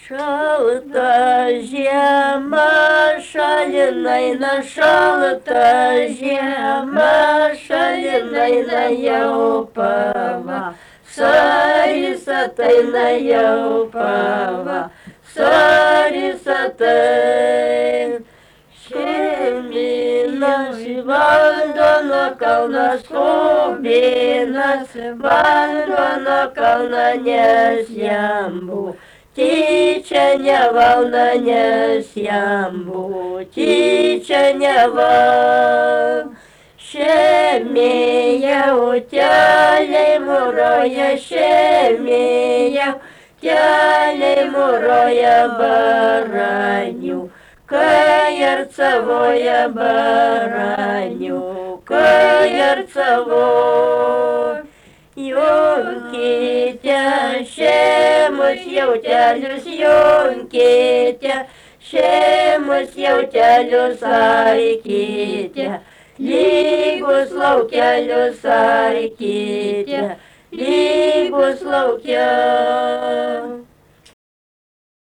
Šalta žiema, šalinaina, šalta žiema, šalinaina jau pavasaris ateina jau pavasaris ateina. Šeiminas valdo nuo kalnas kubinas, valdo nuo kalną, nes jam buvo tyčia nevalda, nes jam buvo tyčia nevalda. Šemėjau keliai muroja, šemėjau keliai muroja baranių, kai arcavoja baranių, kai arcavoja. Junkite šemus jautelius, junkite šemus jautelius, arkite lygus laukelius, arkite lygus laukia.